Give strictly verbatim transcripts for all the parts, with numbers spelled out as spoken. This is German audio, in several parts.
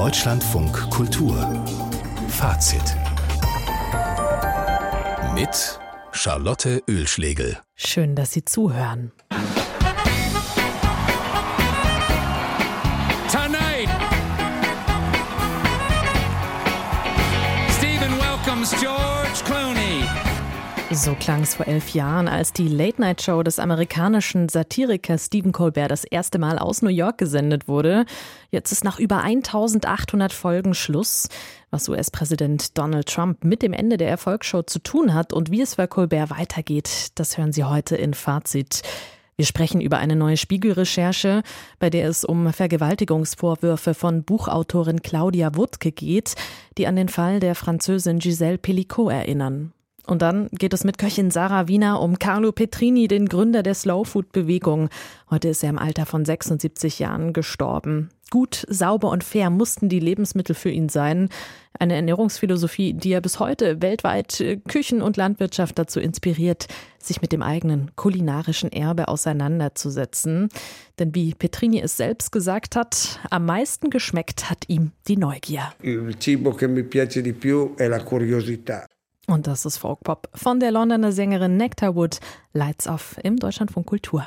Deutschlandfunk Kultur Fazit mit Charlotte Oehlschlegel. Schön, dass Sie zuhören. Tonight, Stephen welcomes George Clooney. So klang es vor elf Jahren, als die Late-Night-Show des amerikanischen Satirikers Stephen Colbert das erste Mal aus New York gesendet wurde. Jetzt ist nach über eintausendachthundert Folgen Schluss. Was U S-Präsident Donald Trump mit dem Ende der Erfolgsshow zu tun hat und wie es für Colbert weitergeht, das hören Sie heute in Fazit. Wir sprechen über eine neue Spiegel-Recherche, bei der es um Vergewaltigungsvorwürfe von Buchautorin Claudia Wuttke geht, die an den Fall der Französin Gisèle Pelicot erinnern. Und dann geht es mit Köchin Sarah Wiener um Carlo Petrini, den Gründer der Slow-Food-Bewegung. Heute ist er im Alter von sechsundsiebzig Jahren gestorben. Gut, sauber und fair mussten die Lebensmittel für ihn sein. Eine Ernährungsphilosophie, die er bis heute weltweit Küchen und Landwirtschaft dazu inspiriert, sich mit dem eigenen kulinarischen Erbe auseinanderzusetzen. Denn wie Petrini es selbst gesagt hat, am meisten geschmeckt hat ihm die Neugier. Il cibo che mi piace di più è la curiosità. Und das ist Folkpop von der Londoner Sängerin Nectar Wood. Lights Off im Deutschlandfunk Kultur.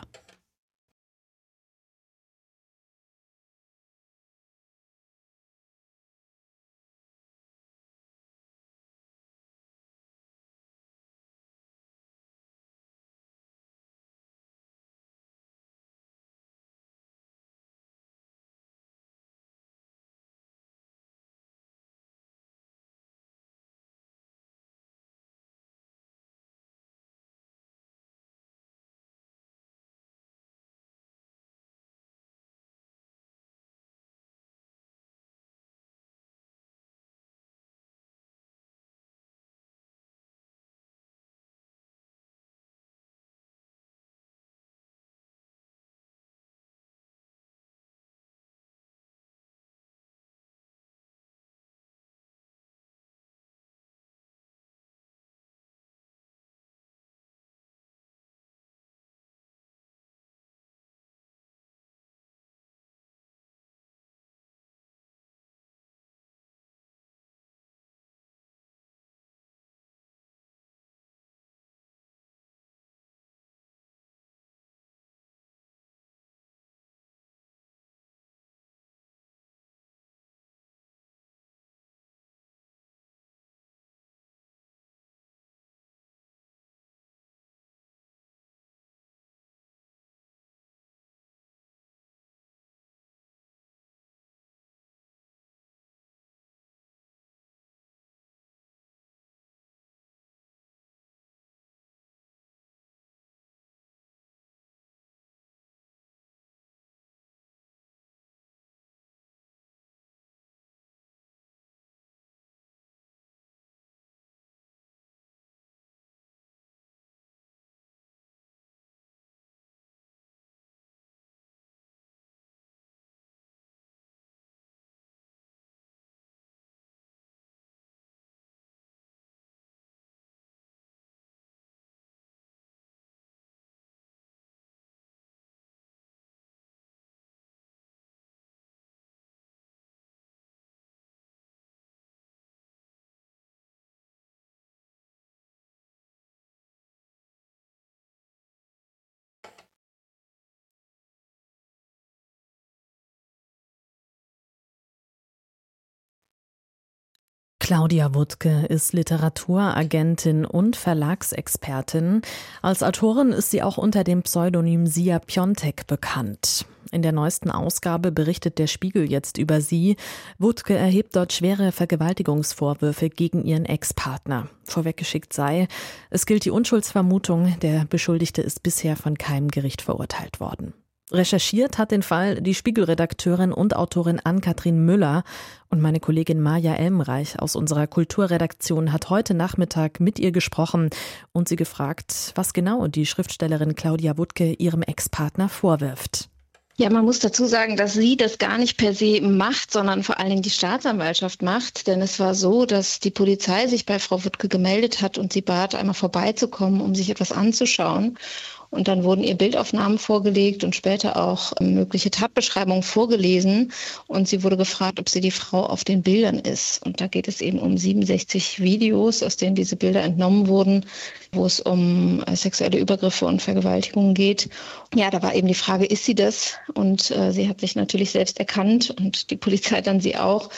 Claudia Wuttke ist Literaturagentin und Verlagsexpertin. Als Autorin ist sie auch unter dem Pseudonym Sia Piontek bekannt. In der neuesten Ausgabe berichtet der Spiegel jetzt über sie. Wuttke erhebt dort schwere Vergewaltigungsvorwürfe gegen ihren Ex-Partner. Vorweggeschickt sei, es gilt die Unschuldsvermutung, der Beschuldigte ist bisher von keinem Gericht verurteilt worden. Recherchiert hat den Fall die Spiegel-Redakteurin und Autorin Ann-Kathrin Müller und meine Kollegin Maja Elmreich aus unserer Kulturredaktion hat heute Nachmittag mit ihr gesprochen und sie gefragt, was genau die Schriftstellerin Claudia Wuttke ihrem Ex-Partner vorwirft. Ja, man muss dazu sagen, dass sie das gar nicht per se macht, sondern vor allen Dingen die Staatsanwaltschaft macht. Denn es war so, dass die Polizei sich bei Frau Wuttke gemeldet hat und sie bat, einmal vorbeizukommen, um sich etwas anzuschauen. Und dann wurden ihr Bildaufnahmen vorgelegt und später auch mögliche Tatbeschreibungen vorgelesen. Und sie wurde gefragt, ob sie die Frau auf den Bildern ist. Und da geht es eben um siebenundsechzig Videos, aus denen diese Bilder entnommen wurden, wo es um sexuelle Übergriffe und Vergewaltigungen geht. Ja, da war eben die Frage, ist sie das? Und äh, sie hat sich natürlich selbst erkannt und die Polizei dann sie auch.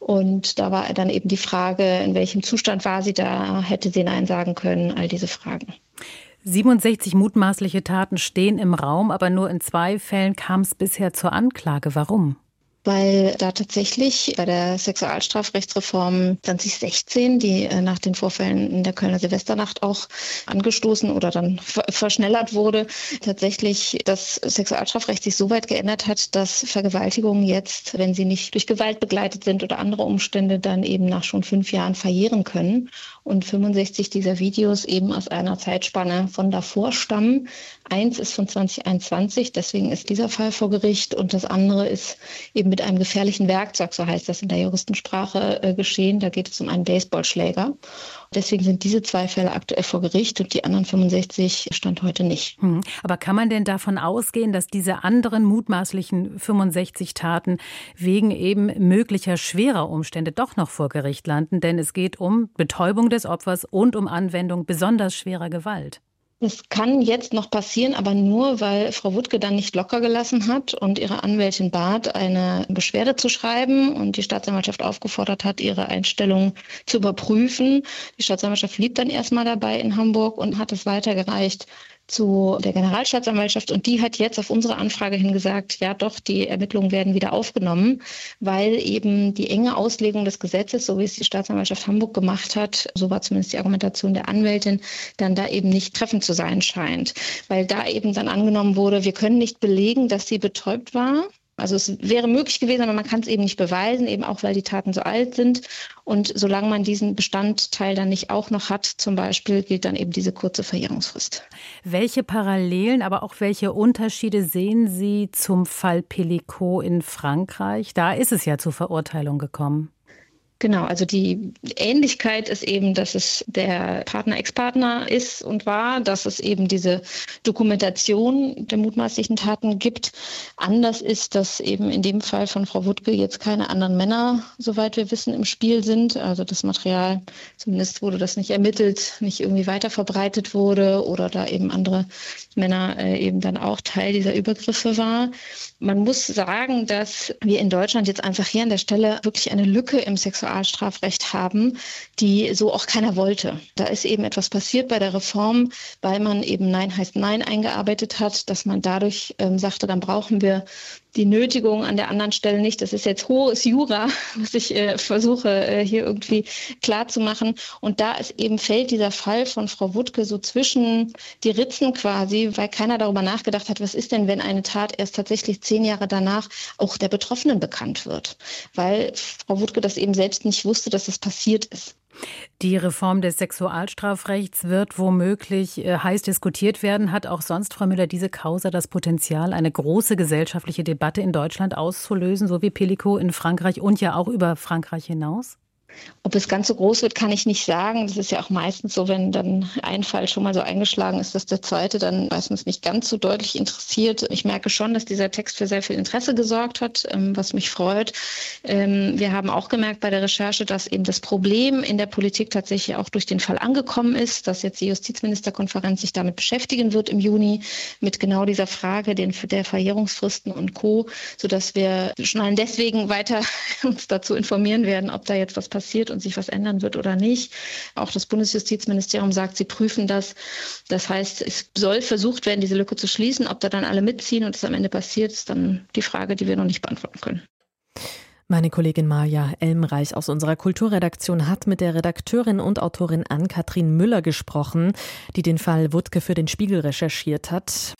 Und da war dann eben die Frage, in welchem Zustand war sie da, hätte sie Nein sagen können, all diese Fragen. siebenundsechzig mutmaßliche Taten stehen im Raum, aber nur in zwei Fällen kam es bisher zur Anklage. Warum? Weil da tatsächlich bei der Sexualstrafrechtsreform zwanzig sechzehn, die nach den Vorfällen in der Kölner Silvesternacht auch angestoßen oder dann verschnellert wurde, tatsächlich das Sexualstrafrecht sich so weit geändert hat, dass Vergewaltigungen jetzt, wenn sie nicht durch Gewalt begleitet sind oder andere Umstände, dann eben nach schon fünf Jahren verjähren können. Und fünfundsechzig dieser Videos eben aus einer Zeitspanne von davor stammen. Eins ist von zwanzig einundzwanzig, deswegen ist dieser Fall vor Gericht. Und das andere ist eben mit einem gefährlichen Werkzeug, so heißt das in der Juristensprache, äh, geschehen. Da geht es um einen Baseballschläger. Deswegen sind diese zwei Fälle aktuell vor Gericht und die anderen fünfundsechzig stand heute nicht. Hm. Aber kann man denn davon ausgehen, dass diese anderen mutmaßlichen fünfundsechzig Taten wegen eben möglicher schwerer Umstände doch noch vor Gericht landen? Denn es geht um Betäubung des Opfers und um Anwendung besonders schwerer Gewalt. Das kann jetzt noch passieren, aber nur, weil Frau Wuttke dann nicht locker gelassen hat und ihre Anwältin bat, eine Beschwerde zu schreiben und die Staatsanwaltschaft aufgefordert hat, ihre Einstellung zu überprüfen. Die Staatsanwaltschaft blieb dann erstmal dabei in Hamburg und hat es weitergereicht zu der Generalstaatsanwaltschaft und die hat jetzt auf unsere Anfrage hin gesagt, ja doch, die Ermittlungen werden wieder aufgenommen, weil eben die enge Auslegung des Gesetzes, so wie es die Staatsanwaltschaft Hamburg gemacht hat, so war zumindest die Argumentation der Anwältin, dann da eben nicht treffend zu sein scheint. Weil da eben dann angenommen wurde, wir können nicht belegen, dass sie betäubt war. Also es wäre möglich gewesen, aber man kann es eben nicht beweisen, eben auch weil die Taten so alt sind. Und solange man diesen Bestandteil dann nicht auch noch hat, zum Beispiel, gilt dann eben diese kurze Verjährungsfrist. Welche Parallelen, aber auch welche Unterschiede sehen Sie zum Fall Pellicot in Frankreich? Da ist es ja zur Verurteilung gekommen. Genau, also die Ähnlichkeit ist eben, dass es der Partner, Ex-Partner ist und war, dass es eben diese Dokumentation der mutmaßlichen Taten gibt. Anders ist, dass eben in dem Fall von Frau Wuttke jetzt keine anderen Männer, soweit wir wissen, im Spiel sind. Also das Material, zumindest wurde das nicht ermittelt, nicht irgendwie weiter verbreitet wurde oder da eben andere Männer äh, eben dann auch Teil dieser Übergriffe war. Man muss sagen, dass wir in Deutschland jetzt einfach hier an der Stelle wirklich eine Lücke im Sexualstrafrecht haben, die so auch keiner wollte. Da ist eben etwas passiert bei der Reform, weil man eben Nein heißt Nein eingearbeitet hat, dass man dadurch ähm, sagte, dann brauchen wir die Nötigung an der anderen Stelle nicht. Das ist jetzt hohes Jura, was ich äh, versuche äh, hier irgendwie klar zu machen. Und da ist eben fällt dieser Fall von Frau Wuttke so zwischen die Ritzen quasi, weil keiner darüber nachgedacht hat, was ist denn, wenn eine Tat erst tatsächlich zehn Jahre danach auch der Betroffenen bekannt wird. Weil Frau Wuttke das eben selbst nicht wusste, dass das passiert ist. Die Reform des Sexualstrafrechts wird womöglich äh, heiß diskutiert werden. Hat auch sonst, Frau Müller, diese Causa das Potenzial, eine große gesellschaftliche Debatte in Deutschland auszulösen, so wie Pellicot in Frankreich und ja auch über Frankreich hinaus? Ob es ganz so groß wird, kann ich nicht sagen. Das ist ja auch meistens so, wenn dann ein Fall schon mal so eingeschlagen ist, dass der zweite dann meistens nicht ganz so deutlich interessiert. Ich merke schon, dass dieser Text für sehr viel Interesse gesorgt hat, was mich freut. Wir haben auch gemerkt bei der Recherche, dass eben das Problem in der Politik tatsächlich auch durch den Fall angekommen ist, dass jetzt die Justizministerkonferenz sich damit beschäftigen wird im Juni mit genau dieser Frage den, der Verjährungsfristen und Co., sodass wir schon deswegen weiter uns dazu informieren werden, ob da jetzt was passiert. passiert und sich was ändern wird oder nicht. Auch das Bundesjustizministerium sagt, sie prüfen das. Das heißt, es soll versucht werden, diese Lücke zu schließen. Ob da dann alle mitziehen und es am Ende passiert, ist dann die Frage, die wir noch nicht beantworten können. Meine Kollegin Maja Elmreich aus unserer Kulturredaktion hat mit der Redakteurin und Autorin Ann-Kathrin Müller gesprochen, die den Fall Wuttke für den Spiegel recherchiert hat.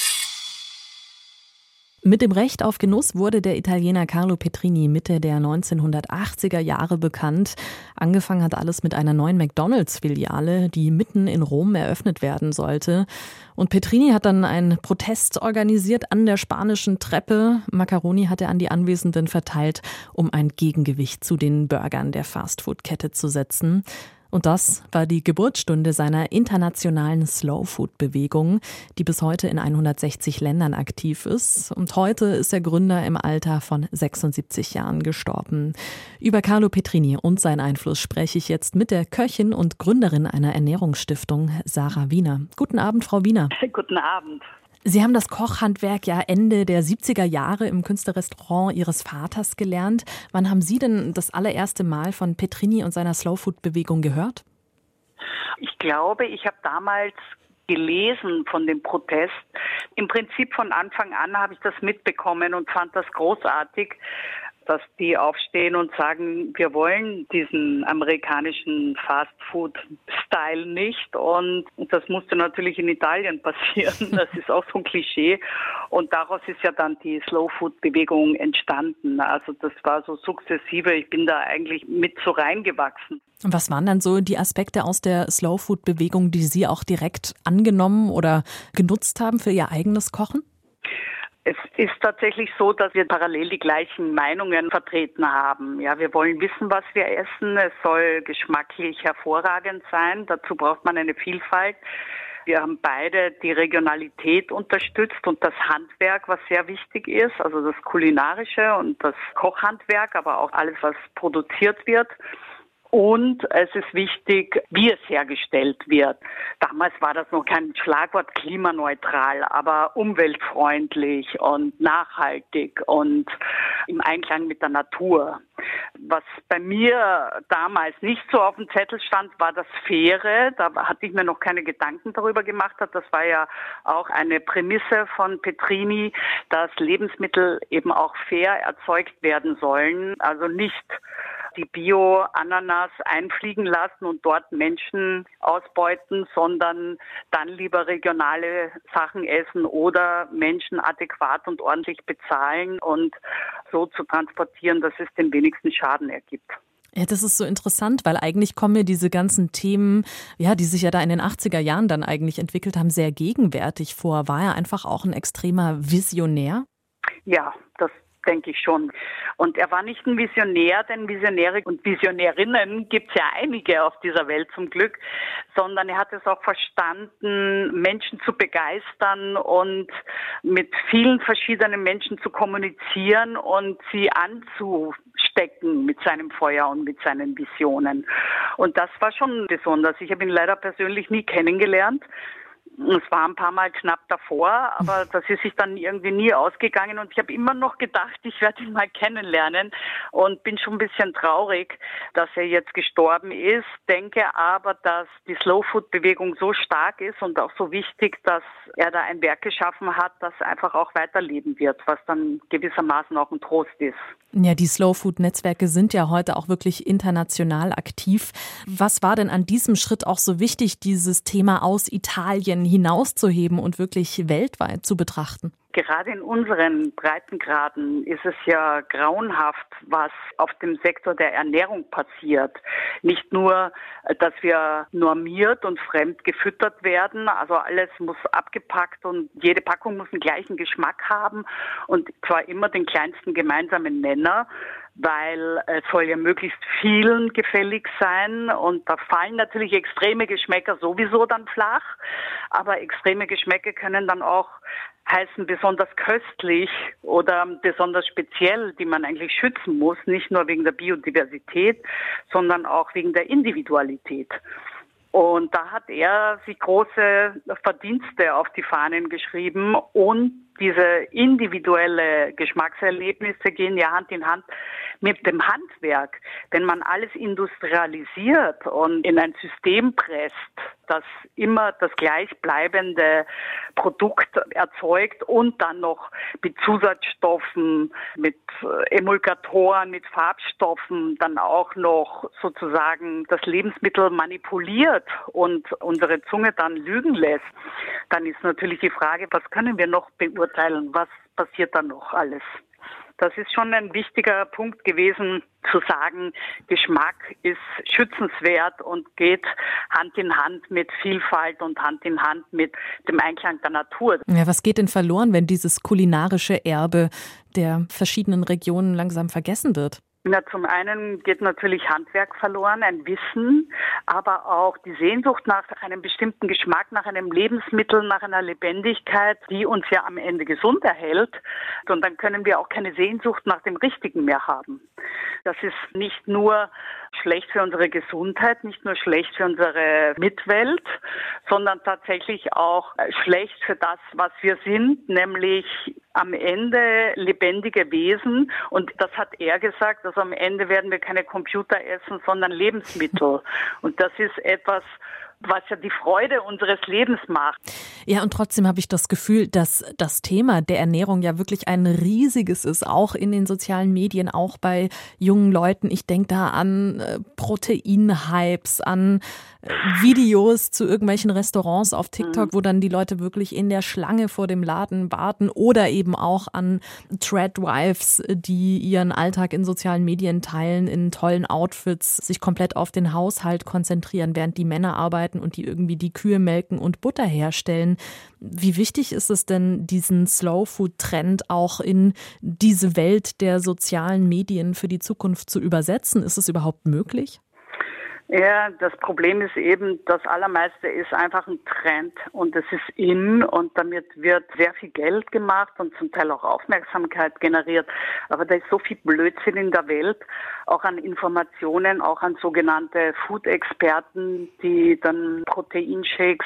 Mit dem Recht auf Genuss wurde der Italiener Carlo Petrini Mitte der neunzehnhundertachtziger Jahre bekannt. Angefangen hat alles mit einer neuen McDonald's-Filiale, die mitten in Rom eröffnet werden sollte. Und Petrini hat dann einen Protest organisiert an der Spanischen Treppe. Macaroni hat er an die Anwesenden verteilt, um ein Gegengewicht zu den Burgern der Fastfood-Kette zu setzen. Und das war die Geburtsstunde seiner internationalen Slow-Food-Bewegung, die bis heute in hundertsechzig Ländern aktiv ist. Und heute ist der Gründer im Alter von sechsundsiebzig Jahren gestorben. Über Carlo Petrini und seinen Einfluss spreche ich jetzt mit der Köchin und Gründerin einer Ernährungsstiftung, Sarah Wiener. Guten Abend, Frau Wiener. Guten Abend. Sie haben das Kochhandwerk ja Ende der siebziger Jahre im Künstlerrestaurant Ihres Vaters gelernt. Wann haben Sie denn das allererste Mal von Petrini und seiner Slow-Food-Bewegung gehört? Ich glaube, ich habe damals gelesen von dem Protest. Im Prinzip von Anfang an habe ich das mitbekommen und fand das großartig, dass die aufstehen und sagen, wir wollen diesen amerikanischen Fast-Food-Style nicht. Und das musste natürlich in Italien passieren. Das ist auch so ein Klischee. Und daraus ist ja dann die Slow-Food-Bewegung entstanden. Also das war so sukzessive. Ich bin da eigentlich mit so reingewachsen. Und was waren dann so die Aspekte aus der Slow-Food-Bewegung, die Sie auch direkt angenommen oder genutzt haben für Ihr eigenes Kochen? Es ist tatsächlich so, dass wir parallel die gleichen Meinungen vertreten haben. Ja, wir wollen wissen, was wir essen. Es soll geschmacklich hervorragend sein. Dazu braucht man eine Vielfalt. Wir haben beide die Regionalität unterstützt und das Handwerk, was sehr wichtig ist, also das Kulinarische und das Kochhandwerk, aber auch alles, was produziert wird. Und es ist wichtig, wie es hergestellt wird. Damals war das noch kein Schlagwort klimaneutral, aber umweltfreundlich und nachhaltig und im Einklang mit der Natur. Was bei mir damals nicht so auf dem Zettel stand, war das Faire. Da hatte ich mir noch keine Gedanken darüber gemacht. Das war ja auch eine Prämisse von Petrini, dass Lebensmittel eben auch fair erzeugt werden sollen. Also nicht die Bio-Ananas einfliegen lassen und dort Menschen ausbeuten, sondern dann lieber regionale Sachen essen oder Menschen adäquat und ordentlich bezahlen und so zu transportieren, dass es den wenigsten Schaden ergibt. Ja, das ist so interessant, weil eigentlich kommen mir diese ganzen Themen, ja, die sich ja da in den achtziger Jahren dann eigentlich entwickelt haben, sehr gegenwärtig vor. War er einfach auch ein extremer Visionär? Ja, das denke ich schon. Und er war nicht ein Visionär, denn Visionäre und Visionärinnen gibt es ja einige auf dieser Welt zum Glück, sondern er hat es auch verstanden, Menschen zu begeistern und mit vielen verschiedenen Menschen zu kommunizieren und sie anzustecken mit seinem Feuer und mit seinen Visionen. Und das war schon besonders. Ich habe ihn leider persönlich nie kennengelernt. Es war ein paar Mal knapp davor, aber das ist sich dann irgendwie nie ausgegangen und ich habe immer noch gedacht, ich werde ihn mal kennenlernen und bin schon ein bisschen traurig, dass er jetzt gestorben ist, denke aber, dass die Slow-Food-Bewegung so stark ist und auch so wichtig, dass er da ein Werk geschaffen hat, das einfach auch weiterleben wird, was dann gewissermaßen auch ein Trost ist. Ja, die Slow-Food-Netzwerke sind ja heute auch wirklich international aktiv. Was war denn an diesem Schritt auch so wichtig, dieses Thema aus Italien hinauszuheben und wirklich weltweit zu betrachten? Gerade in unseren Breitengraden ist es ja grauenhaft, was auf dem Sektor der Ernährung passiert. Nicht nur, dass wir normiert und fremd gefüttert werden, also alles muss abgepackt und jede Packung muss den gleichen Geschmack haben und zwar immer den kleinsten gemeinsamen Nenner, weil es soll ja möglichst vielen gefällig sein und da fallen natürlich extreme Geschmäcker sowieso dann flach, aber extreme Geschmäcker können dann auch heißen besonders köstlich oder besonders speziell, die man eigentlich schützen muss, nicht nur wegen der Biodiversität, sondern auch wegen der Individualität. Und da hat er sich große Verdienste auf die Fahnen geschrieben und diese individuelle Geschmackserlebnisse gehen ja Hand in Hand mit dem Handwerk. Wenn man alles industrialisiert und in ein System presst, das immer das gleichbleibende Produkt erzeugt und dann noch mit Zusatzstoffen, mit Emulgatoren, mit Farbstoffen dann auch noch sozusagen das Lebensmittel manipuliert und unsere Zunge dann lügen lässt, dann ist natürlich die Frage, was können wir noch beurteilen, was passiert dann noch alles? Das ist schon ein wichtiger Punkt gewesen, zu sagen, Geschmack ist schützenswert und geht Hand in Hand mit Vielfalt und Hand in Hand mit dem Einklang der Natur. Ja, was geht denn verloren, wenn dieses kulinarische Erbe der verschiedenen Regionen langsam vergessen wird? Na, zum einen geht natürlich Handwerk verloren, ein Wissen, aber auch die Sehnsucht nach einem bestimmten Geschmack, nach einem Lebensmittel, nach einer Lebendigkeit, die uns ja am Ende gesund erhält. Und dann können wir auch keine Sehnsucht nach dem Richtigen mehr haben. Das ist nicht nur schlecht für unsere Gesundheit, nicht nur schlecht für unsere Mitwelt, sondern tatsächlich auch schlecht für das, was wir sind, nämlich am Ende lebendige Wesen. Und das hat er gesagt, also am Ende werden wir keine Computer essen, sondern Lebensmittel. Und das ist etwas, was ja die Freude unseres Lebens macht. Ja, und trotzdem habe ich das Gefühl, dass das Thema der Ernährung ja wirklich ein riesiges ist, auch in den sozialen Medien, auch bei jungen Leuten. Ich denke da an äh, Proteinhypes, an äh, Videos zu irgendwelchen Restaurants auf TikTok, mhm. wo dann die Leute wirklich in der Schlange vor dem Laden warten, oder eben auch an Threadwives, die ihren Alltag in sozialen Medien teilen, in tollen Outfits, sich komplett auf den Haushalt konzentrieren, während die Männer arbeiten und die irgendwie die Kühe melken und Butter herstellen. Wie wichtig ist es denn, diesen Slow-Food-Trend auch in diese Welt der sozialen Medien für die Zukunft zu übersetzen? Ist es überhaupt möglich? Ja, das Problem ist eben, das Allermeiste ist einfach ein Trend und es ist in, und damit wird sehr viel Geld gemacht und zum Teil auch Aufmerksamkeit generiert. Aber da ist so viel Blödsinn in der Welt, auch an Informationen, auch an sogenannte Food-Experten, die dann Proteinshakes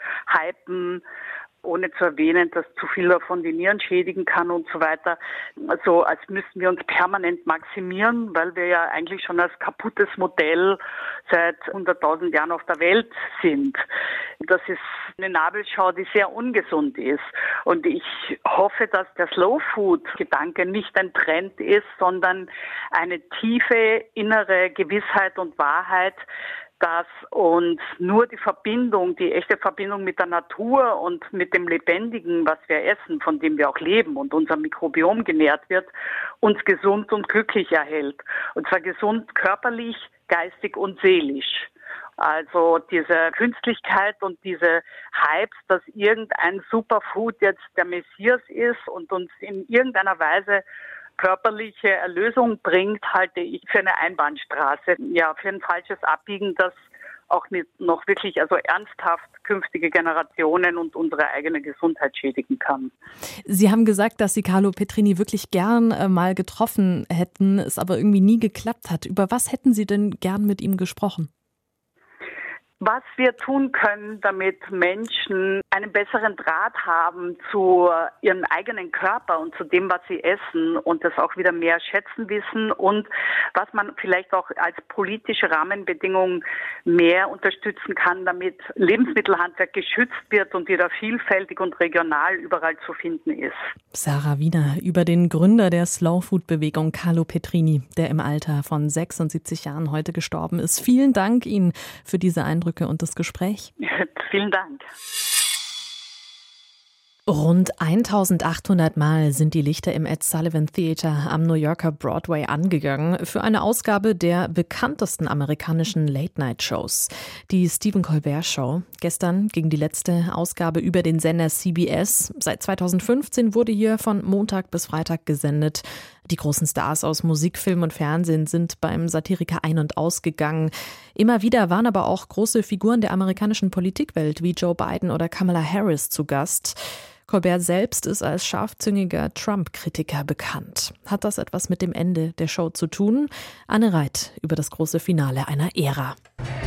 hypen, ohne zu erwähnen, dass zu viel davon die Nieren schädigen kann und so weiter. Also als müssten wir uns permanent maximieren, weil wir ja eigentlich schon als kaputtes Modell seit hunderttausend Jahren auf der Welt sind. Das ist eine Nabelschau, die sehr ungesund ist. Und ich hoffe, dass der Slow-Food-Gedanke nicht ein Trend ist, sondern eine tiefe innere Gewissheit und Wahrheit, dass uns nur die Verbindung, die echte Verbindung mit der Natur und mit dem Lebendigen, was wir essen, von dem wir auch leben und unser Mikrobiom genährt wird, uns gesund und glücklich erhält. Und zwar gesund körperlich, geistig und seelisch. Also diese Künstlichkeit und diese Hypes, dass irgendein Superfood jetzt der Messias ist und uns in irgendeiner Weise körperliche Erlösung bringt, halte ich für eine Einbahnstraße, ja, für ein falsches Abbiegen, das auch nicht noch wirklich, also ernsthaft künftige Generationen und unsere eigene Gesundheit schädigen kann. Sie haben gesagt, dass Sie Carlo Petrini wirklich gern äh, mal getroffen hätten, es aber irgendwie nie geklappt hat. Über was hätten Sie denn gern mit ihm gesprochen? Was wir tun können, damit Menschen einen besseren Draht haben zu ihrem eigenen Körper und zu dem, was sie essen, und das auch wieder mehr schätzen wissen, und was man vielleicht auch als politische Rahmenbedingung mehr unterstützen kann, damit Lebensmittelhandwerk geschützt wird und wieder vielfältig und regional überall zu finden ist. Sarah Wiener über den Gründer der Slow-Food-Bewegung, Carlo Petrini, der im Alter von sechsundsiebzig Jahren heute gestorben ist. Vielen Dank Ihnen für diese Eindrücke und das Gespräch. Vielen Dank. Rund eintausendachthundert Mal sind die Lichter im Ed Sullivan Theater am New Yorker Broadway angegangen für eine Ausgabe der bekanntesten amerikanischen Late-Night-Shows, die Stephen Colbert Show. Gestern ging die letzte Ausgabe über den Sender C B S. Seit zweitausendfünfzehn wurde hier von Montag bis Freitag gesendet. Die großen Stars aus Musik, Film und Fernsehen sind beim Satiriker ein- und ausgegangen. Immer wieder waren aber auch große Figuren der amerikanischen Politikwelt wie Joe Biden oder Kamala Harris zu Gast. Colbert selbst ist als scharfzüngiger Trump-Kritiker bekannt. Hat das etwas mit dem Ende der Show zu tun? Anne Reit über das große Finale einer Ära.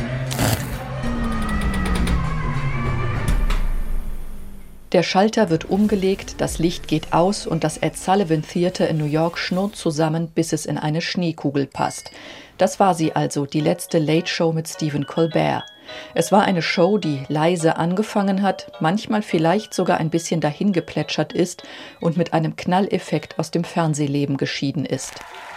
Der Schalter wird umgelegt, das Licht geht aus und das Ed Sullivan Theater in New York schnurrt zusammen, bis es in eine Schneekugel passt. Das war sie also, die letzte Late Show mit Stephen Colbert. Es war eine Show, die leise angefangen hat, manchmal vielleicht sogar ein bisschen dahingeplätschert ist und mit einem Knalleffekt aus dem Fernsehleben geschieden ist.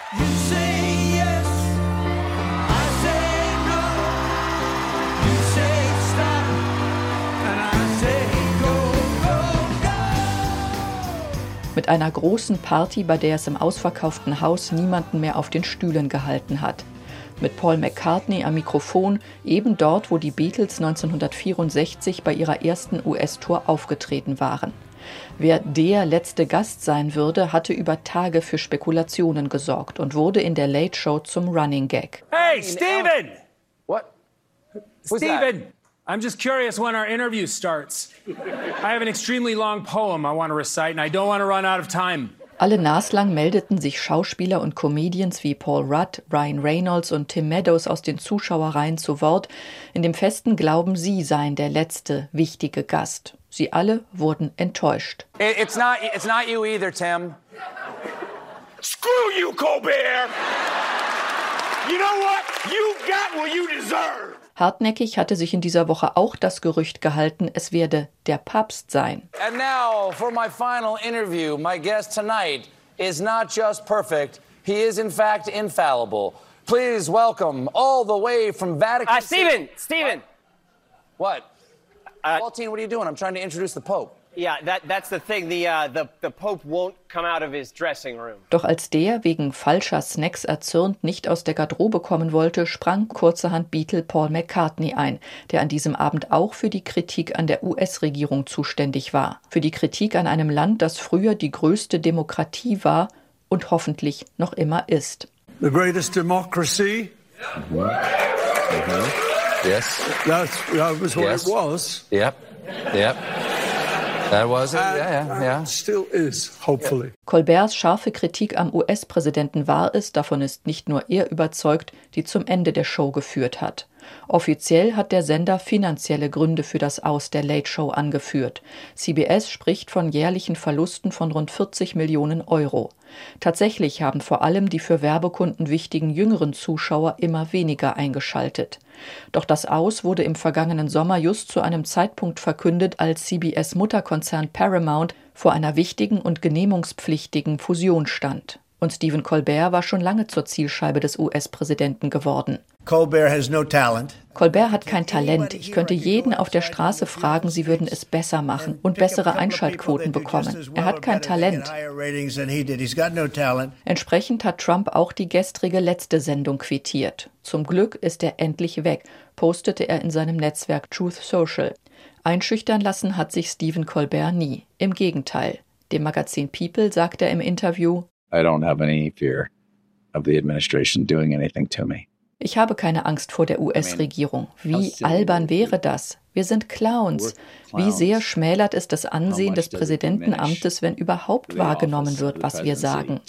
Mit einer großen Party, bei der es im ausverkauften Haus niemanden mehr auf den Stühlen gehalten hat. Mit Paul McCartney am Mikrofon, eben dort, wo die Beatles neunzehnhundertvierundsechzig bei ihrer ersten U S-Tour aufgetreten waren. Wer der letzte Gast sein würde, hatte über Tage für Spekulationen gesorgt und wurde in der Late Show zum Running Gag. Hey, Stephen! What? Who's Stephen! That? I'm just curious when our interview starts. I have an extremely long poem I want to recite and I don't want to run out of time. Alle naslang meldeten sich Schauspieler und Comedians wie Paul Rudd, Ryan Reynolds und Tim Meadows aus den Zuschauerreihen zu Wort, in dem festen Glauben, sie seien der letzte wichtige Gast. Sie alle wurden enttäuscht. It's not, it's not you either, Tim. Screw you, Colbert! You know what? You got what you deserve! Hartnäckig hatte sich in dieser Woche auch das Gerücht gehalten, es werde der Papst sein. And now for my final interview. My guest tonight is not just perfect, he is in fact infallible. Please welcome all the way from Vatican uh, Stephen, Stephen. What? Uh, Waltine, what are you doing? I'm trying to introduce the Pope. Yeah, that, that's the thing. The, uh, the, the Pope won't come out of his dressing room. Doch als der wegen falscher Snacks erzürnt nicht aus der Garderobe kommen wollte, sprang kurzerhand Beatle Paul McCartney ein, der an diesem Abend auch für die Kritik an der U S-Regierung zuständig war. Für die Kritik an einem Land, das früher die größte Demokratie war und hoffentlich noch immer ist. The greatest democracy. Mm-hmm. Mm-hmm. Yes. That's, that was what yes. it was. Yep. Yep. That was it. Yeah, yeah, yeah. Still is, hopefully. Colberts scharfe Kritik am U S-Präsidenten war es, davon ist nicht nur er überzeugt, die zum Ende der Show geführt hat. Offiziell hat der Sender finanzielle Gründe für das Aus der Late Show angeführt. C B S spricht von jährlichen Verlusten von rund vierzig Millionen Euro. Tatsächlich haben vor allem die für Werbekunden wichtigen jüngeren Zuschauer immer weniger eingeschaltet. Doch das Aus wurde im vergangenen Sommer just zu einem Zeitpunkt verkündet, als C B S-Mutterkonzern Paramount vor einer wichtigen und genehmigungspflichtigen Fusion stand. Und Stephen Colbert war schon lange zur Zielscheibe des U S-Präsidenten geworden. Colbert has no talent. Colbert hat kein Talent. Ich könnte jeden auf der Straße fragen, sie würden es besser machen und bessere Einschaltquoten bekommen. Er hat kein Talent. Entsprechend hat Trump auch die gestrige letzte Sendung quittiert. Zum Glück ist er endlich weg, postete er in seinem Netzwerk Truth Social. Einschüchtern lassen hat sich Stephen Colbert nie. Im Gegenteil. Dem Magazin People sagt er im Interview: I don't have any fear of the administration doing anything to me. Ich habe keine Angst vor der U S-Regierung. Wie albern wäre das? Wir sind Clowns. Wie sehr schmälert es das Ansehen des Präsidentenamtes, wenn überhaupt wahrgenommen wird, was wir sagen?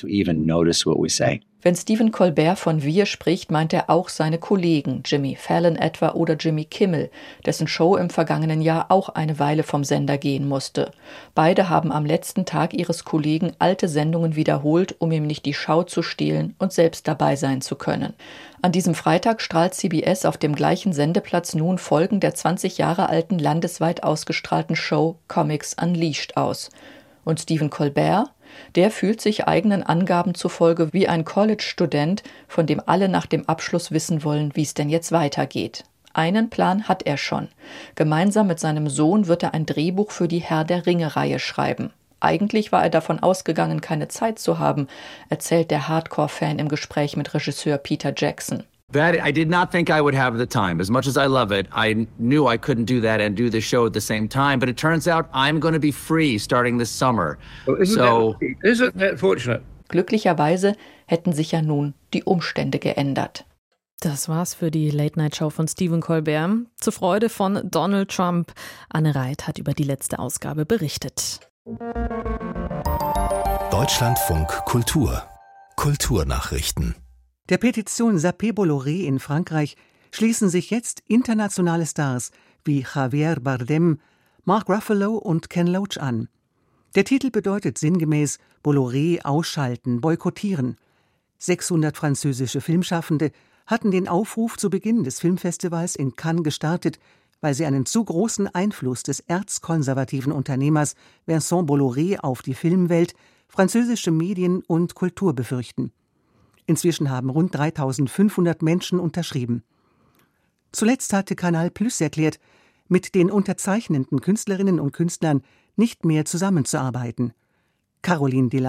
Wenn Stephen Colbert von wir spricht, meint er auch seine Kollegen, Jimmy Fallon etwa oder Jimmy Kimmel, dessen Show im vergangenen Jahr auch eine Weile vom Sender gehen musste. Beide haben am letzten Tag ihres Kollegen alte Sendungen wiederholt, um ihm nicht die Schau zu stehlen und selbst dabei sein zu können. An diesem Freitag strahlt C B S auf dem gleichen Sendeplatz nun Folgen der zwanzig Jahre alten landesweit ausgestrahlten Show Comics Unleashed aus. Und Stephen Colbert? Der fühlt sich eigenen Angaben zufolge wie ein College-Student, von dem alle nach dem Abschluss wissen wollen, wie es denn jetzt weitergeht. Einen Plan hat er schon. Gemeinsam mit seinem Sohn wird er ein Drehbuch für die Herr der Ringe-Reihe schreiben. Eigentlich war er davon ausgegangen, keine Zeit zu haben, erzählt der Hardcore-Fan im Gespräch mit Regisseur Peter Jackson. That I did not think I would have the time. As much as I love it, I knew I couldn't do that and do the show at the same time. But it turns out I'm going to be free starting this summer. Well, isn't so, that, isn't that fortunate? Glücklicherweise hätten sich ja nun die Umstände geändert. Das war's für die Late-Night-Show von Stephen Colbert. Zur Freude von Donald Trump. Anne Reit hat über die letzte Ausgabe berichtet. Deutschlandfunk Kultur. Kulturnachrichten. Der Petition Sapé Bolloré in Frankreich schließen sich jetzt internationale Stars wie Javier Bardem, Mark Ruffalo und Ken Loach an. Der Titel bedeutet sinngemäß Bolloré ausschalten, boykottieren. sechshundert französische Filmschaffende hatten den Aufruf zu Beginn des Filmfestivals in Cannes gestartet, weil sie einen zu großen Einfluss des erzkonservativen Unternehmers Vincent Bolloré auf die Filmwelt, französische Medien und Kultur befürchten. Inzwischen haben rund dreitausendfünfhundert Menschen unterschrieben. Zuletzt hatte Canal Plus erklärt, mit den unterzeichnenden Künstlerinnen und Künstlern nicht mehr zusammenzuarbeiten. Caroline Dilla: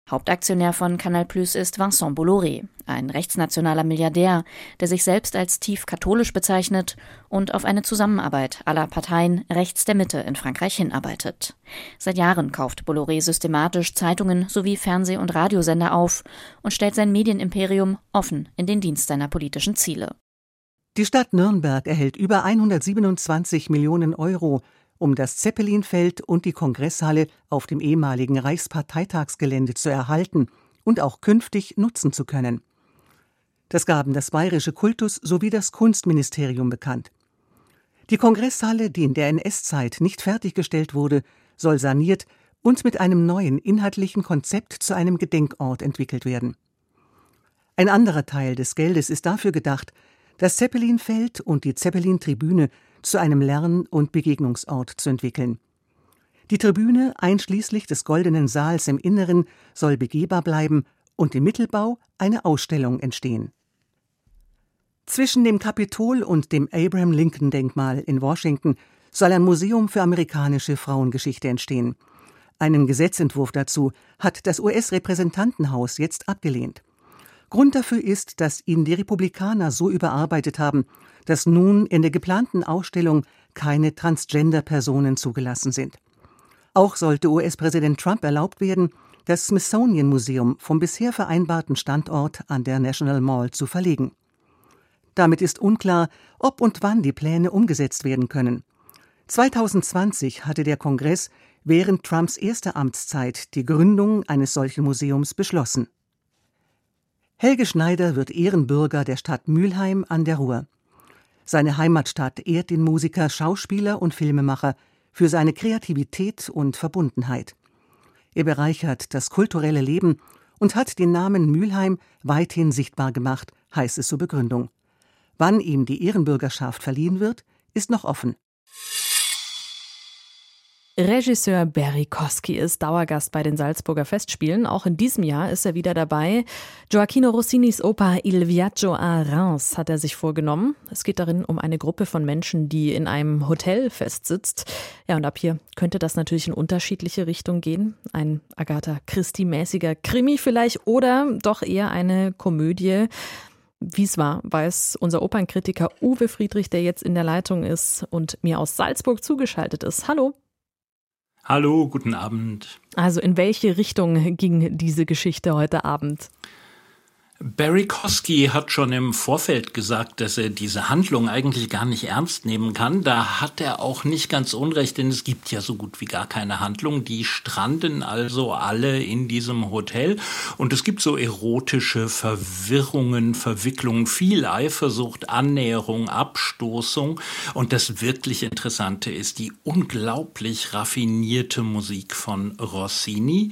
Hauptaktionär von Canal Plus ist Vincent Bolloré, ein rechtsnationaler Milliardär, der sich selbst als tief katholisch bezeichnet und auf eine Zusammenarbeit aller Parteien rechts der Mitte in Frankreich hinarbeitet. Seit Jahren kauft Bolloré systematisch Zeitungen sowie Fernseh- und Radiosender auf und stellt sein Medienimperium offen in den Dienst seiner politischen Ziele. Die Stadt Nürnberg erhält über hundertsiebenundzwanzig Millionen Euro, um das Zeppelinfeld und die Kongresshalle auf dem ehemaligen Reichsparteitagsgelände zu erhalten und auch künftig nutzen zu können. Das gaben das Bayerische Kultus sowie das Kunstministerium bekannt. Die Kongresshalle, die in der N S-Zeit nicht fertiggestellt wurde, soll saniert und mit einem neuen inhaltlichen Konzept zu einem Gedenkort entwickelt werden. Ein anderer Teil des Geldes ist dafür gedacht, das Zeppelinfeld und die Zeppelin-Tribüne zu einem Lern- und Begegnungsort zu entwickeln. Die Tribüne, einschließlich des Goldenen Saals im Inneren, soll begehbar bleiben und im Mittelbau eine Ausstellung entstehen. Zwischen dem Kapitol und dem Abraham-Lincoln-Denkmal in Washington soll ein Museum für amerikanische Frauengeschichte entstehen. Einen Gesetzentwurf dazu hat das U S-Repräsentantenhaus jetzt abgelehnt. Grund dafür ist, dass ihn die Republikaner so überarbeitet haben, dass nun in der geplanten Ausstellung keine Transgender-Personen zugelassen sind. Auch sollte U S-Präsident Trump erlaubt werden, das Smithsonian-Museum vom bisher vereinbarten Standort an der National Mall zu verlegen. Damit ist unklar, ob und wann die Pläne umgesetzt werden können. zweitausendzwanzig hatte der Kongress während Trumps erster Amtszeit die Gründung eines solchen Museums beschlossen. Helge Schneider wird Ehrenbürger der Stadt Mülheim an der Ruhr. Seine Heimatstadt ehrt den Musiker, Schauspieler und Filmemacher für seine Kreativität und Verbundenheit. Er bereichert das kulturelle Leben und hat den Namen Mülheim weithin sichtbar gemacht, heißt es zur Begründung. Wann ihm die Ehrenbürgerschaft verliehen wird, ist noch offen. Regisseur Barry Kosky ist Dauergast bei den Salzburger Festspielen. Auch in diesem Jahr ist er wieder dabei. Gioacchino Rossinis Oper Il Viaggio a Reims hat er sich vorgenommen. Es geht darin um eine Gruppe von Menschen, die in einem Hotel festsitzt. Ja, und ab hier könnte das natürlich in unterschiedliche Richtungen gehen. Ein Agatha Christie-mäßiger Krimi vielleicht oder doch eher eine Komödie. Wie es war, weiß unser Opernkritiker Uwe Friedrich, der jetzt in der Leitung ist und mir aus Salzburg zugeschaltet ist. Hallo. Hallo, guten Abend. Also in welche Richtung ging diese Geschichte heute Abend? Barry Kosky hat schon im Vorfeld gesagt, dass er diese Handlung eigentlich gar nicht ernst nehmen kann. Da hat er auch nicht ganz unrecht, denn es gibt ja so gut wie gar keine Handlung. Die stranden also alle in diesem Hotel und es gibt so erotische Verwirrungen, Verwicklungen, viel Eifersucht, Annäherung, Abstoßung. Und das wirklich Interessante ist die unglaublich raffinierte Musik von Rossini.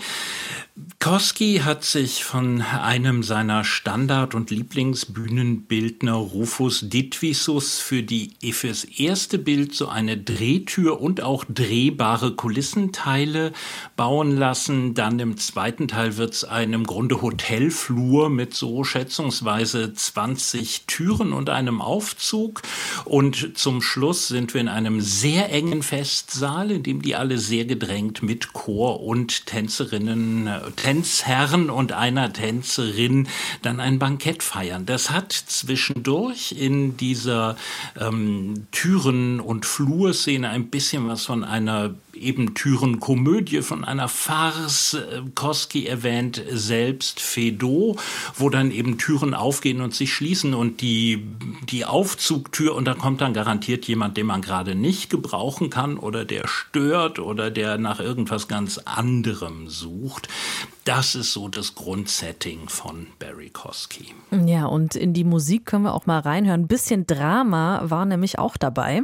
Kosky hat sich von einem seiner Standard- und Lieblingsbühnenbildner Rufus Ditvisus für die fürs erste Bild so eine Drehtür und auch drehbare Kulissenteile bauen lassen. Dann im zweiten Teil wird es ein im Grunde Hotelflur mit so schätzungsweise zwanzig Türen und einem Aufzug. Und zum Schluss sind wir in einem sehr engen Festsaal, in dem die alle sehr gedrängt mit Chor und Tänzerinnen, Tänzherren und einer Tänzerin dann ein Bankett feiern. Das hat zwischendurch in dieser ähm, Türen- und Flurszene ein bisschen was von einer eben Türenkomödie, von einer Farce. Kosky erwähnt selbst Feydeau, wo dann eben Türen aufgehen und sich schließen und die, die Aufzugtür, und da kommt dann garantiert jemand, den man gerade nicht gebrauchen kann oder der stört oder der nach irgendwas ganz anderem sucht. Das ist so das Grundsetting von Barry Kosky. Ja, und in die Musik können wir auch mal reinhören. Ein bisschen Drama war nämlich auch dabei.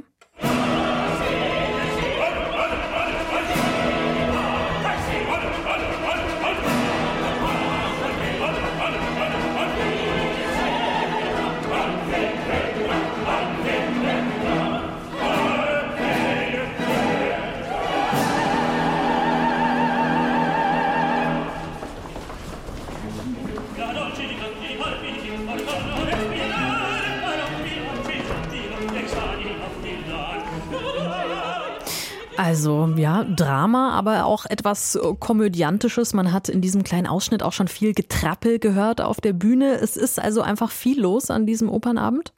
Also ja, Drama, aber auch etwas Komödiantisches. Man hat in diesem kleinen Ausschnitt auch schon viel Getrappel gehört auf der Bühne. Es ist also einfach viel los an diesem Opernabend.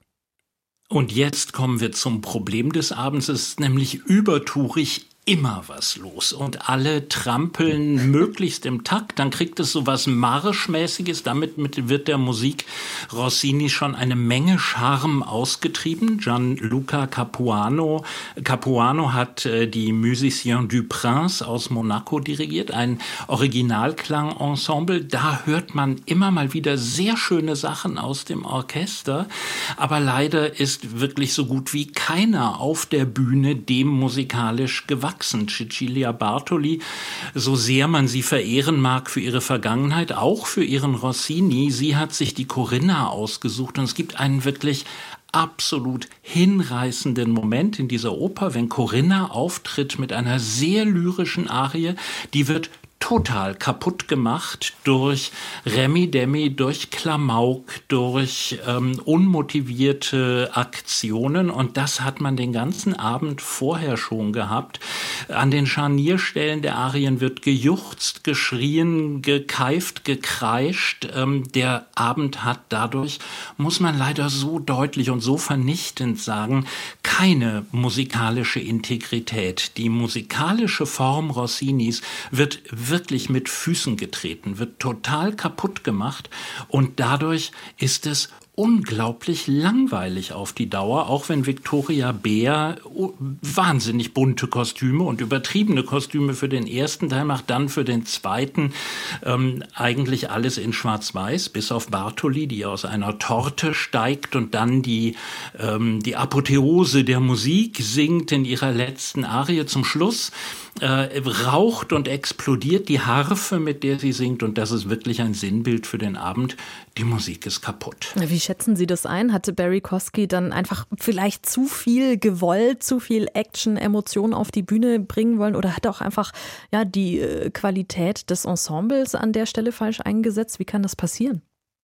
Und jetzt kommen wir zum Problem des Abends. Es ist nämlich übertourig immer was los und alle trampeln möglichst im Takt, dann kriegt es so was Marschmäßiges, damit mit, wird der Musik Rossini schon eine Menge Charme ausgetrieben. Gianluca Capuano, Capuano hat äh, die Musiciens du Prince aus Monaco dirigiert, ein Originalklangensemble. Da hört man immer mal wieder sehr schöne Sachen aus dem Orchester, aber leider ist wirklich so gut wie keiner auf der Bühne dem musikalisch gewachsen. Cecilia Bartoli, so sehr man sie verehren mag für ihre Vergangenheit, auch für ihren Rossini, sie hat sich die Corinna ausgesucht und es gibt einen wirklich absolut hinreißenden Moment in dieser Oper, wenn Corinna auftritt mit einer sehr lyrischen Arie, die wird total kaputt gemacht durch Remi-Demi, durch Klamauk, durch ähm, unmotivierte Aktionen und das hat man den ganzen Abend vorher schon gehabt. An den Scharnierstellen der Arien wird gejuchzt, geschrien, gekeift, gekreischt. Ähm, der Abend hat dadurch, muss man leider so deutlich und so vernichtend sagen, keine musikalische Integrität. Die musikalische Form Rossinis wird wirklich mit Füßen getreten, wird total kaputt gemacht und dadurch ist es unglaublich langweilig auf die Dauer, auch wenn Victoria Beer wahnsinnig bunte Kostüme und übertriebene Kostüme für den ersten Teil macht, dann für den zweiten ähm, eigentlich alles in Schwarz-Weiß, bis auf Bartoli, die aus einer Torte steigt und dann die, ähm, die Apotheose der Musik singt in ihrer letzten Arie zum Schluss. Äh, raucht und explodiert die Harfe, mit der sie singt und das ist wirklich ein Sinnbild für den Abend. Die Musik ist kaputt. Wie schätzen Sie das ein? Hatte Barry Kosky dann einfach vielleicht zu viel gewollt, zu viel Action, Emotionen auf die Bühne bringen wollen oder hat er auch einfach ja, die äh, Qualität des Ensembles an der Stelle falsch eingesetzt? Wie kann das passieren?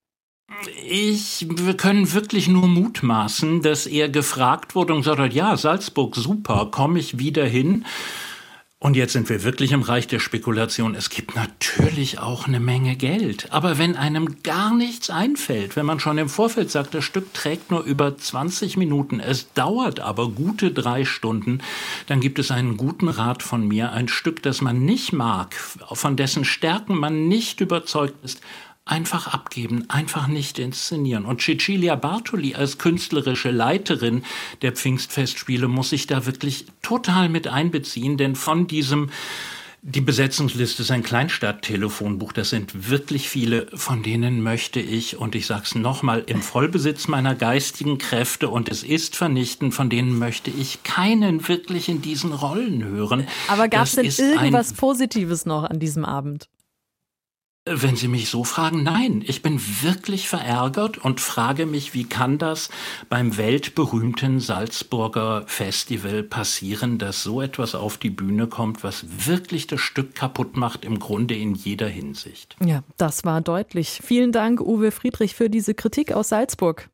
Ich, wir können wirklich nur mutmaßen, dass er gefragt wurde und gesagt hat, ja, Salzburg, super, komme ich wieder hin. Und jetzt sind wir wirklich im Reich der Spekulation. Es gibt natürlich auch eine Menge Geld. Aber wenn einem gar nichts einfällt, wenn man schon im Vorfeld sagt, das Stück trägt nur über zwanzig Minuten, es dauert aber gute drei Stunden, dann gibt es einen guten Rat von mir. Ein Stück, das man nicht mag, von dessen Stärken man nicht überzeugt ist, einfach abgeben, einfach nicht inszenieren. Und Cecilia Bartoli als künstlerische Leiterin der Pfingstfestspiele muss sich da wirklich total mit einbeziehen, denn von diesem, die Besetzungsliste ist ein Kleinstadt-Telefonbuch, das sind wirklich viele, von denen möchte ich, und ich sag's nochmal, im Vollbesitz meiner geistigen Kräfte, und es ist vernichtend, von denen möchte ich keinen wirklich in diesen Rollen hören. Aber gab es denn irgendwas Positives noch an diesem Abend? Wenn Sie mich so fragen, nein. Ich bin wirklich verärgert und frage mich, wie kann das beim weltberühmten Salzburger Festival passieren, dass so etwas auf die Bühne kommt, was wirklich das Stück kaputt macht, im Grunde in jeder Hinsicht. Ja, das war deutlich. Vielen Dank, Uwe Friedrich, für diese Kritik aus Salzburg.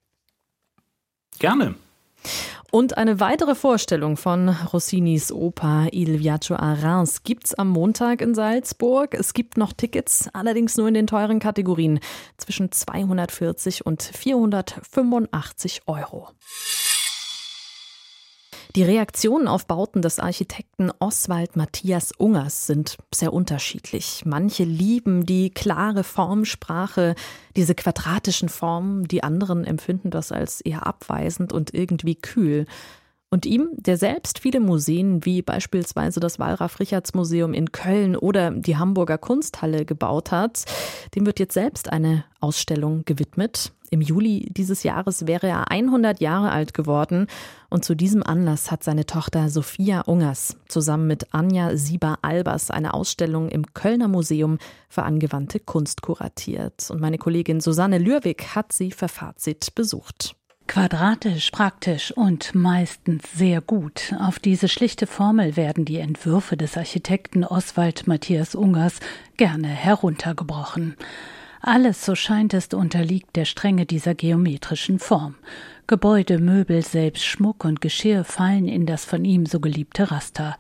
Gerne. Und eine weitere Vorstellung von Rossinis Oper Il Viaggio a Reims gibt's am Montag in Salzburg. Es gibt noch Tickets, allerdings nur in den teuren Kategorien zwischen zweihundertvierzig und vierhundertfünfundachtzig Euro. Die Reaktionen auf Bauten des Architekten Oswald Matthias Ungers sind sehr unterschiedlich. Manche lieben die klare Formsprache, diese quadratischen Formen, die anderen empfinden das als eher abweisend und irgendwie kühl. Und ihm, der selbst viele Museen wie beispielsweise das Wallraf-Richartz-Museum in Köln oder die Hamburger Kunsthalle gebaut hat, dem wird jetzt selbst eine Ausstellung gewidmet. Im Juli dieses Jahres wäre er hundert Jahre alt geworden und zu diesem Anlass hat seine Tochter Sophia Ungers zusammen mit Anja Sieber-Albers eine Ausstellung im Kölner Museum für angewandte Kunst kuratiert. Und meine Kollegin Susanne Lürwig hat sie für Fazit besucht. Quadratisch, praktisch und meistens sehr gut. Auf diese schlichte Formel werden die Entwürfe des Architekten Oswald Matthias Ungers gerne heruntergebrochen. Alles, so scheint es, unterliegt der Strenge dieser geometrischen Form. Gebäude, Möbel, selbst Schmuck und Geschirr fallen in das von ihm so geliebte Raster.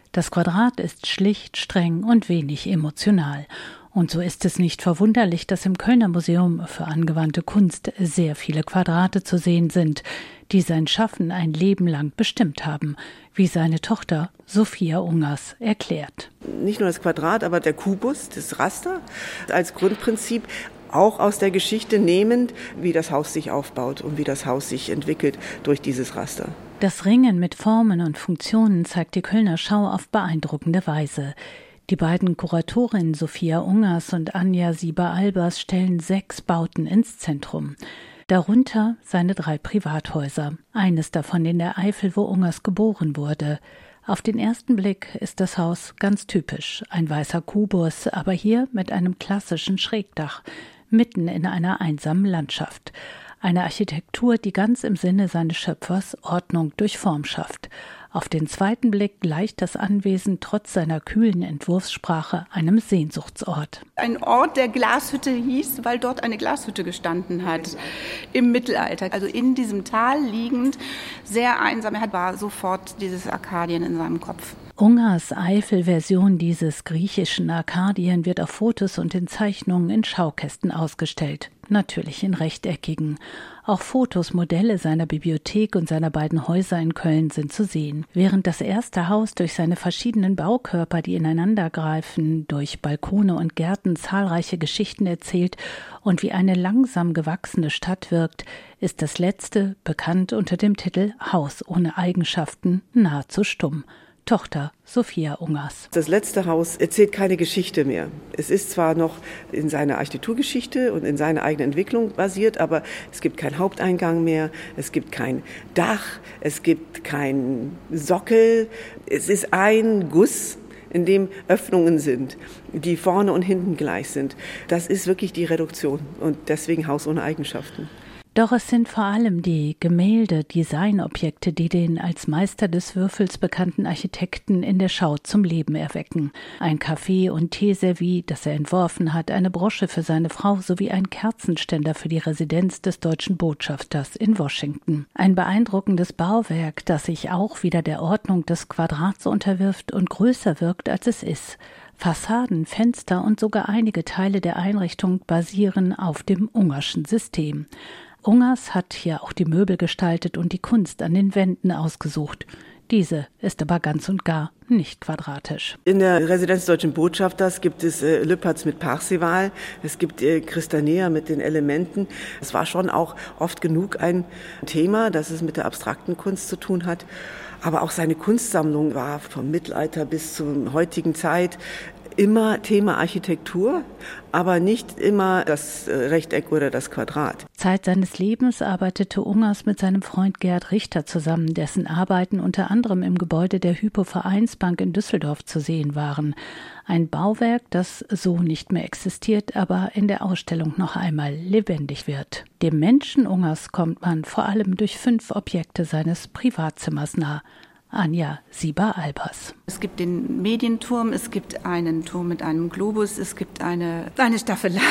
Das Quadrat ist schlicht, streng und wenig emotional. Und so ist es nicht verwunderlich, dass im Kölner Museum für angewandte Kunst sehr viele Quadrate zu sehen sind, die sein Schaffen ein Leben lang bestimmt haben, wie seine Tochter Sophia Ungers erklärt. Nicht nur das Quadrat, aber der Kubus, das Raster, als Grundprinzip auch aus der Geschichte nehmend, wie das Haus sich aufbaut und wie das Haus sich entwickelt durch dieses Raster. Das Ringen mit Formen und Funktionen zeigt die Kölner Schau auf beeindruckende Weise. Die beiden Kuratorinnen Sophia Ungers und Anja Sieber-Albers stellen sechs Bauten ins Zentrum. Darunter seine drei Privathäuser, eines davon in der Eifel, wo Ungers geboren wurde. Auf den ersten Blick ist das Haus ganz typisch, ein weißer Kubus, aber hier mit einem klassischen Schrägdach, mitten in einer einsamen Landschaft. Eine Architektur, die ganz im Sinne seines Schöpfers Ordnung durch Form schafft. Auf den zweiten Blick gleicht das Anwesen trotz seiner kühlen Entwurfssprache einem Sehnsuchtsort. Ein Ort, der Glashütte hieß, weil dort eine Glashütte gestanden hat im Mittelalter. Also in diesem Tal liegend, sehr einsam. Er war sofort dieses Arkadien in seinem Kopf. Ungers Eifel-Version dieses griechischen Arkadien wird auf Fotos und in Zeichnungen in Schaukästen ausgestellt, natürlich in rechteckigen. Auch Fotos, Modelle seiner Bibliothek und seiner beiden Häuser in Köln sind zu sehen. Während das erste Haus durch seine verschiedenen Baukörper, die ineinandergreifen, durch Balkone und Gärten zahlreiche Geschichten erzählt und wie eine langsam gewachsene Stadt wirkt, ist das letzte, bekannt unter dem Titel Haus ohne Eigenschaften, nahezu stumm. Tochter Sophia Ungers. Das letzte Haus erzählt keine Geschichte mehr. Es ist zwar noch in seiner Architekturgeschichte und in seiner eigenen Entwicklung basiert, aber es gibt keinen Haupteingang mehr, es gibt kein Dach, es gibt keinen Sockel. Es ist ein Guss, in dem Öffnungen sind, die vorne und hinten gleich sind. Das ist wirklich die Reduktion und deswegen Haus ohne Eigenschaften. Doch es sind vor allem die Gemälde, Designobjekte, die den als Meister des Würfels bekannten Architekten in der Schau zum Leben erwecken. Ein Kaffee- und Teeservie, das er entworfen hat, eine Brosche für seine Frau sowie ein Kerzenständer für die Residenz des deutschen Botschafters in Washington. Ein beeindruckendes Bauwerk, das sich auch wieder der Ordnung des Quadrats unterwirft und größer wirkt, als es ist. Fassaden, Fenster und sogar einige Teile der Einrichtung basieren auf dem Ungerschen System. Ungers hat hier auch die Möbel gestaltet und die Kunst an den Wänden ausgesucht. Diese ist aber ganz und gar nicht quadratisch. In der Residenz des deutschen Botschafters gibt es äh, Lüpertz mit Parzival, es gibt äh, Christanea mit den Elementen. Es war schon auch oft genug ein Thema, das es mit der abstrakten Kunst zu tun hat. Aber auch seine Kunstsammlung war vom Mittelalter bis zur heutigen Zeit immer Thema Architektur, aber nicht immer das Rechteck oder das Quadrat. Zeit seines Lebens arbeitete Ungers mit seinem Freund Gerd Richter zusammen, dessen Arbeiten unter anderem im Gebäude der Hypo-Vereinsbank in Düsseldorf zu sehen waren. Ein Bauwerk, das so nicht mehr existiert, aber in der Ausstellung noch einmal lebendig wird. Dem Menschen Ungers kommt man vor allem durch fünf Objekte seines Privatzimmers nah. Anja Sieber-Albers. Es gibt den Medienturm, es gibt einen Turm mit einem Globus, es gibt eine, eine Staffelei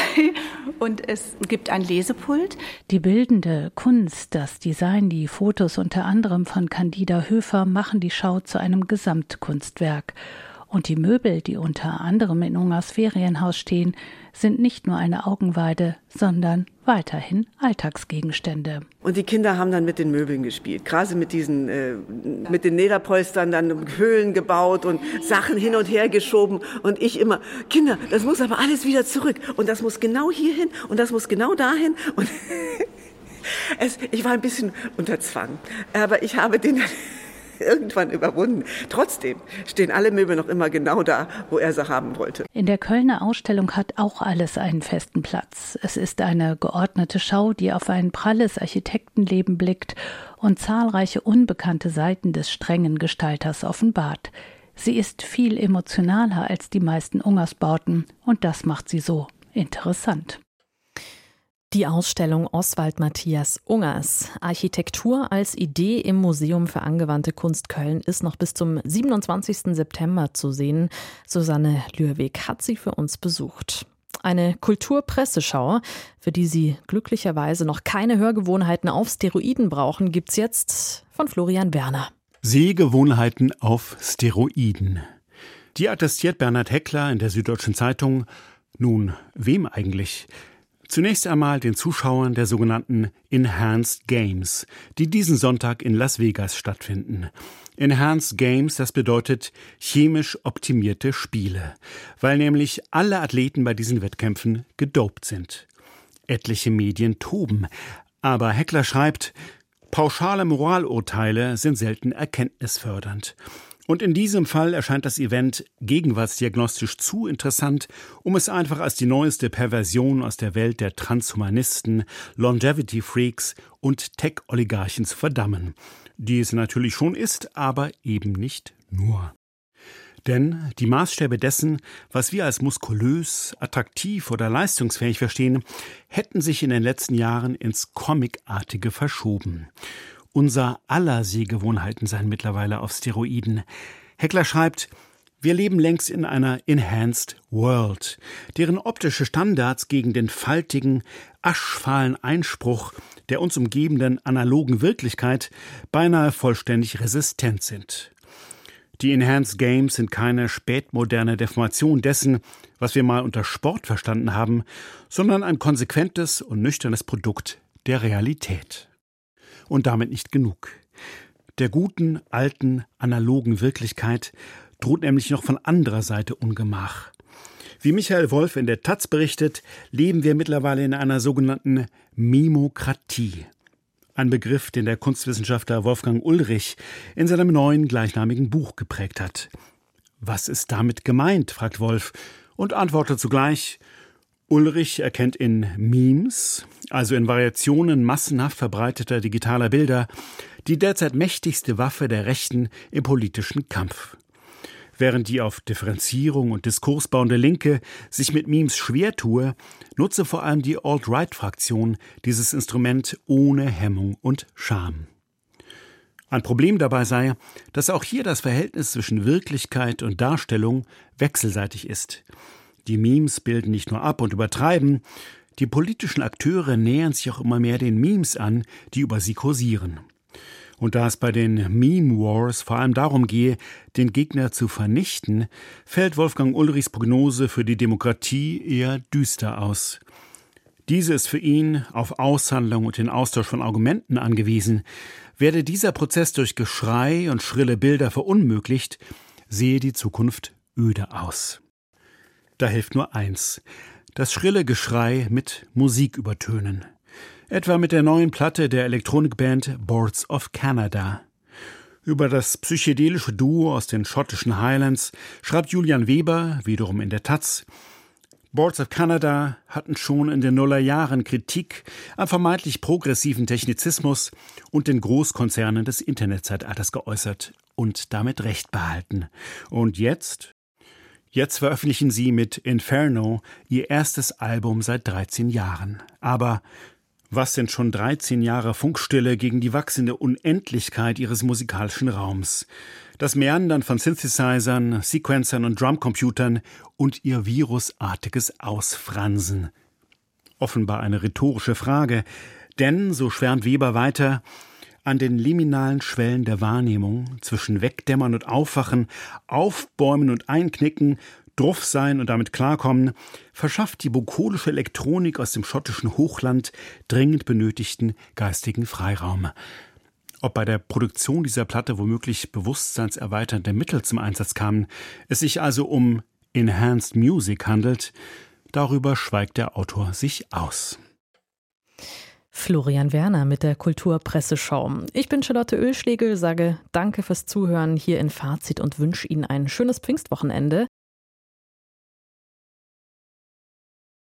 und es gibt ein Lesepult. Die bildende Kunst, das Design, die Fotos unter anderem von Candida Höfer machen die Schau zu einem Gesamtkunstwerk. Und die Möbel, die unter anderem in Ungers Ferienhaus stehen, sind nicht nur eine Augenweide, sondern weiterhin Alltagsgegenstände. Und die Kinder haben dann mit den Möbeln gespielt, gerade mit diesen, äh, mit den Lederpolstern dann Höhlen gebaut und Sachen hin und her geschoben. Und ich immer, Kinder, das muss aber alles wieder zurück. Und das muss genau hierhin und das muss genau dahin. Und es, ich war ein bisschen unter Zwang, aber ich habe den irgendwann überwunden. Trotzdem stehen alle Möbel noch immer genau da, wo er sie haben wollte. In der Kölner Ausstellung hat auch alles einen festen Platz. Es ist eine geordnete Schau, die auf ein pralles Architektenleben blickt und zahlreiche unbekannte Seiten des strengen Gestalters offenbart. Sie ist viel emotionaler als die meisten Ungers-Bauten und das macht sie so interessant. Die Ausstellung Oswald Matthias Ungers. Architektur als Idee im Museum für angewandte Kunst Köln ist noch bis zum siebenundzwanzigsten September zu sehen. Susanne Lürweg hat sie für uns besucht. Eine Kulturpresseschau, für die Sie glücklicherweise noch keine Hörgewohnheiten auf Steroiden brauchen, gibt's jetzt von Florian Werner. Sehgewohnheiten auf Steroiden. Die attestiert Bernhard Heckler in der Süddeutschen Zeitung. Nun, wem eigentlich? Zunächst einmal den Zuschauern der sogenannten Enhanced Games, die diesen Sonntag in Las Vegas stattfinden. Enhanced Games, das bedeutet chemisch optimierte Spiele, weil nämlich alle Athleten bei diesen Wettkämpfen gedopt sind. Etliche Medien toben, aber Heckler schreibt, pauschale Moralurteile sind selten erkenntnisfördernd. Und in diesem Fall erscheint das Event gegenwartsdiagnostisch zu interessant, um es einfach als die neueste Perversion aus der Welt der Transhumanisten, Longevity-Freaks und Tech-Oligarchen zu verdammen. Die es natürlich schon ist, aber eben nicht nur. Denn die Maßstäbe dessen, was wir als muskulös, attraktiv oder leistungsfähig verstehen, hätten sich in den letzten Jahren ins Comicartige verschoben. Unser aller Sehgewohnheiten seien mittlerweile auf Steroiden. Heckler schreibt, wir leben längst in einer Enhanced World, deren optische Standards gegen den faltigen, aschfahlen Einspruch der uns umgebenden analogen Wirklichkeit beinahe vollständig resistent sind. Die Enhanced Games sind keine spätmoderne Deformation dessen, was wir mal unter Sport verstanden haben, sondern ein konsequentes und nüchternes Produkt der Realität. Und damit nicht genug. Der guten, alten, analogen Wirklichkeit droht nämlich noch von anderer Seite Ungemach. Wie Michael Wolf in der Taz berichtet, leben wir mittlerweile in einer sogenannten Mimokratie. Ein Begriff, den der Kunstwissenschaftler Wolfgang Ulrich in seinem neuen gleichnamigen Buch geprägt hat. Was ist damit gemeint, fragt Wolf und antwortet zugleich, Ulrich erkennt in Memes, also in Variationen massenhaft verbreiteter digitaler Bilder, die derzeit mächtigste Waffe der Rechten im politischen Kampf. Während die auf Differenzierung und Diskurs bauende Linke sich mit Memes schwer tue, nutze vor allem die Alt-Right-Fraktion dieses Instrument ohne Hemmung und Scham. Ein Problem dabei sei, dass auch hier das Verhältnis zwischen Wirklichkeit und Darstellung wechselseitig ist. Die Memes bilden nicht nur ab und übertreiben, die politischen Akteure nähern sich auch immer mehr den Memes an, die über sie kursieren. Und da es bei den Meme Wars vor allem darum gehe, den Gegner zu vernichten, fällt Wolfgang Ulrichs Prognose für die Demokratie eher düster aus. Diese ist für ihn auf Aushandlung und den Austausch von Argumenten angewiesen. Werde dieser Prozess durch Geschrei und schrille Bilder verunmöglicht, sehe die Zukunft öde aus. Da hilft nur eins: das schrille Geschrei mit Musik übertönen. Etwa mit der neuen Platte der Elektronikband Boards of Canada. Über das psychedelische Duo aus den schottischen Highlands schreibt Julian Weber, wiederum in der Taz, Boards of Canada hatten schon in den Nullerjahren Kritik am vermeintlich progressiven Technizismus und den Großkonzernen des Internetzeitalters geäußert und damit Recht behalten. Und jetzt? Jetzt veröffentlichen sie mit Inferno ihr erstes Album seit dreizehn Jahren. Aber was sind schon dreizehn Jahre Funkstille gegen die wachsende Unendlichkeit ihres musikalischen Raums? Das Meandern von Synthesizern, Sequencern und Drumcomputern und ihr virusartiges Ausfransen. Offenbar eine rhetorische Frage, denn, so schwärmt Weber weiter, an den liminalen Schwellen der Wahrnehmung zwischen Wegdämmern und Aufwachen, Aufbäumen und Einknicken, Druff sein und damit klarkommen, verschafft die bukolische Elektronik aus dem schottischen Hochland dringend benötigten geistigen Freiraum. Ob bei der Produktion dieser Platte womöglich bewusstseinserweiternde Mittel zum Einsatz kamen, es sich also um Enhanced Music handelt, darüber schweigt der Autor sich aus. Florian Werner mit der Kulturpresseschau. Ich bin Charlotte Oehlschlegel, sage danke fürs Zuhören hier in Fazit und wünsche Ihnen ein schönes Pfingstwochenende.